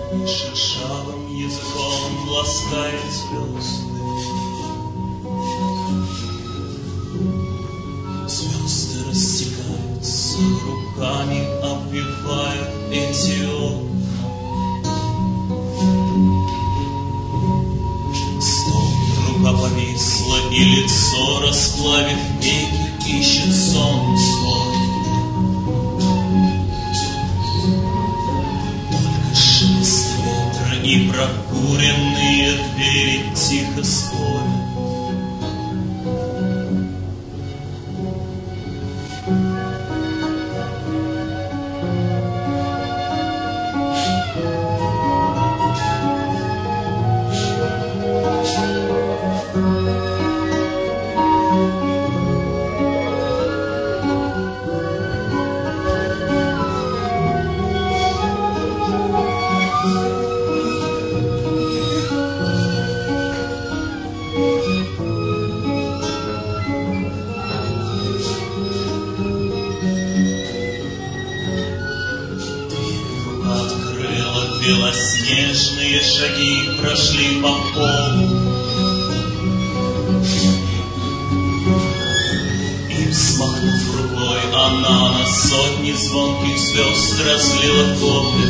И шершавым языком ласкает звезды. Звезды растекаются, руками обвивают эти окна. Рука повисла, и лицо, расплавив веки, ищет сон свой. Только шелест ветра и прокуренные двери тихо спорят. Белоснежные шаги прошли по полу, и, взмахнув рукой, она на сотни звонких звезд разлила кофе.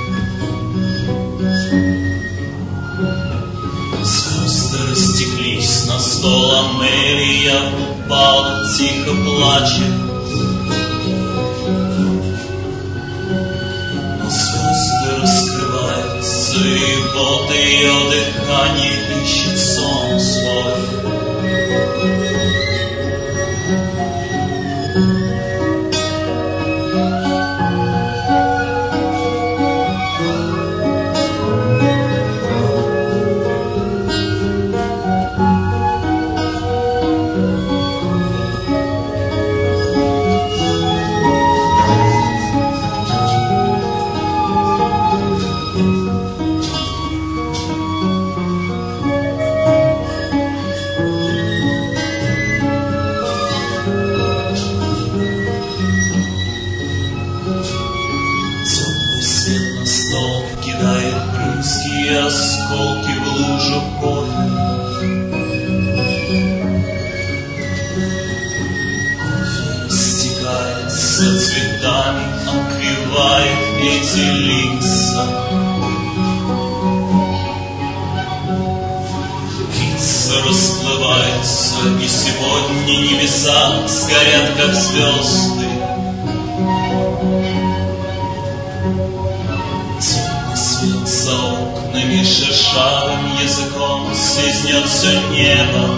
Звезды растеклись на стол, а Мэрия упала, тихо плача. И вот ее дыхание ищет сон свой. Кидает брызги и осколки в лужу кофе. Кофе растекается цветами, обвивает эти лица. Лица расплываются, и сегодня небеса сгорят, как звезды. За окнами шершавым языком слизнется небо.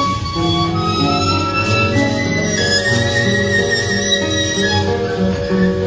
Thank you.